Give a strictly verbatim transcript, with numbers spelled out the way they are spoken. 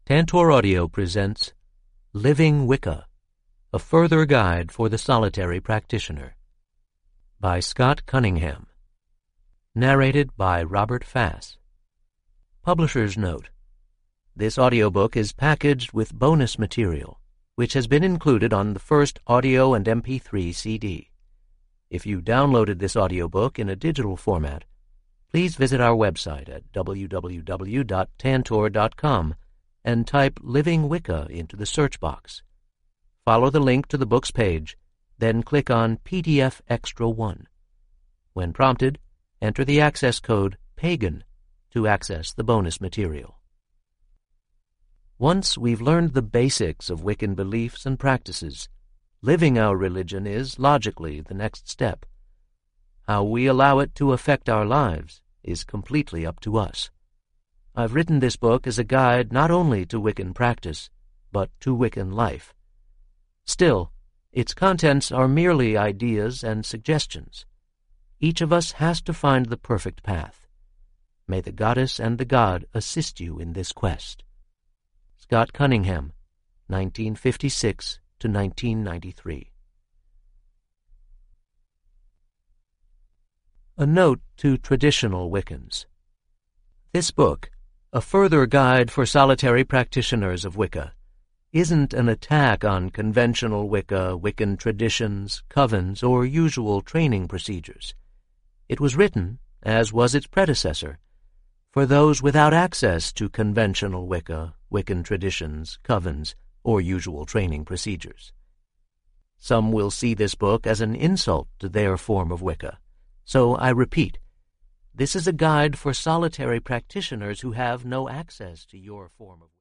Tantor Audio presents Living Wicca, A Further Guide for the Solitary Practitioner by Scott Cunningham. Narrated by Robert Fass. Publisher's note: this audiobook is packaged with bonus material, which has been included on the first audio and M P three C D. If you downloaded this audiobook in a digital format, please visit our website at w w w dot tantor dot com and type Living Wicca into the search box. Follow the link to the book's page, then click on P D F Extra one. When prompted, enter the access code PAGAN to access the bonus material. Once we've learned the basics of Wiccan beliefs and practices, living our religion is, logically, the next step. How we allow it to affect our lives is completely up to us. I've written this book as a guide not only to Wiccan practice, but to Wiccan life. Still, its contents are merely ideas and suggestions. Each of us has to find the perfect path. May the goddess and the god assist you in this quest. Scott Cunningham, nineteen fifty-six to nineteen ninety-three. A note to traditional Wiccans. This book, A Further Guide for Solitary Practitioners of Wicca, isn't an attack on conventional Wicca, Wiccan traditions, covens, or usual training procedures. It was written, as was its predecessor, for those without access to conventional Wicca, Wiccan traditions, covens, or usual training procedures. Some will see this book as an insult to their form of Wicca, so I repeat, this is a guide for solitary practitioners who have no access to your form of